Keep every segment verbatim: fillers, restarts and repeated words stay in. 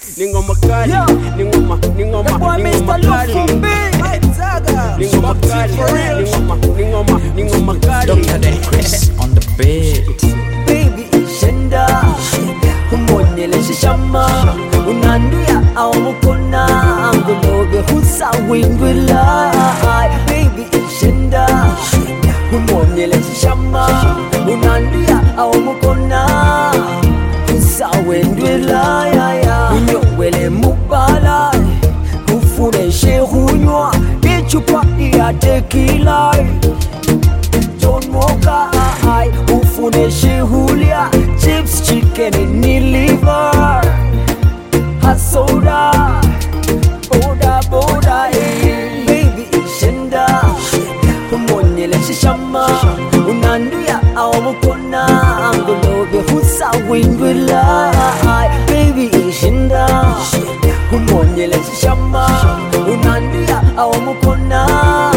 ni ngoma kali, ni ngoma, ni ngoma, ni ngoma kali, ni ngoma kali, ni ngoma, ni ngoma, ni ngoma kali. Doctor Daddy Chris on the beat. Baby ishenda humonyele shishama unanduya au mukona anguloge husa windwila. Baby ishenda humonyele shishama unanduya au mukona husa windwila. Unyowele mubala ufureshe hunywa ichupa ya tequila. Don't moka ai ufuneshe hulia chips chicken ni liver hasoda boda boda eh. Baby ishenda humonyele shishama unanduya au mukona anguloge husa windwila. Baby ishenda humonyele shishama unanduya au mukona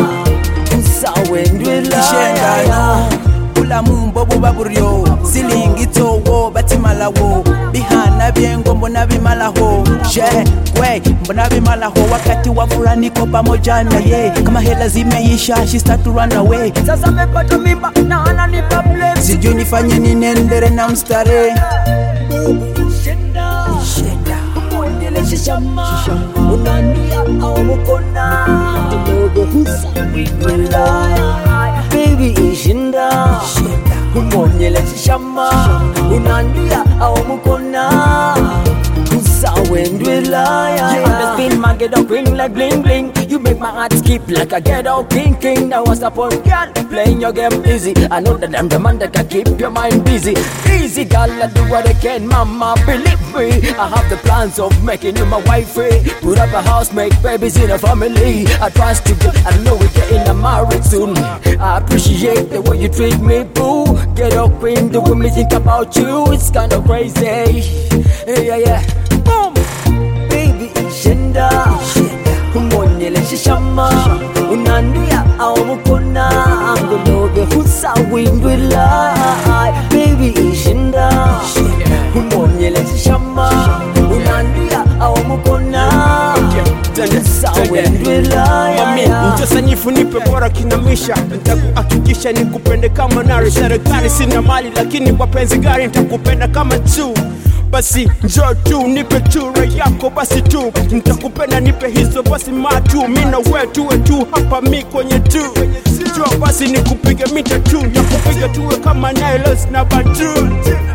Ishenda ula mumbo buba buryo silingi towo batimalawo bihana byengo mbona bimalaho je kwe mbona bimalaho wakati wa furaha niko pamoja na ye kama hela zimeisha she start to run away. Sasa mepata mimba na ananipa blame sijui nifanye nini endere na mstare. Ishenda humonyele shishama unanduya au mukona anguloge husa windwila. Baby ishenda humonyele shishama unanduya au mukona husa windwila. You understand my get up ring like bling bling. You make my heart skip like a get out king king. Now what's up on girl playing your game easy. I know that I'm the man that can keep your mind busy. Easy girl, I do what I can, mama, believe me. I have the plans of making you my wifey. Put up a house, make babies in a family. I trust you, I know we're getting married soon. I appreciate the way you treat me, boo. Get up queen, the way me think about you. It's kind of crazy. Yeah, yeah. Boom. Baby ishenda humonyele shishama unanduya au mukona anguloge husa windwila. Baby ishenda humonyele shishama unanduya au mukona husa windwila. Mtosanyifu nipe bora kinamisha, nitakuhakikisha nikupende kama nari. Serikali sina mali lakini wapenzi gari nitakupenda kama tu. Basi njoo tu nipe tura yako basi tu nitakupenda nipe hizo basi matu. Mina wetu wetu hapa mi kwenye tu njoo basi nikupige mita tu nakupiga tuwe kama Nilos na Bantu.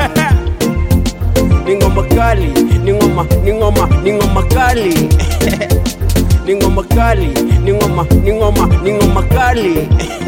Ni ngoma kali, ni ngoma, ni ngoma, ni ngoma kali. Ni ngoma kali, ni ngoma, ni ngoma, ni ngoma kali.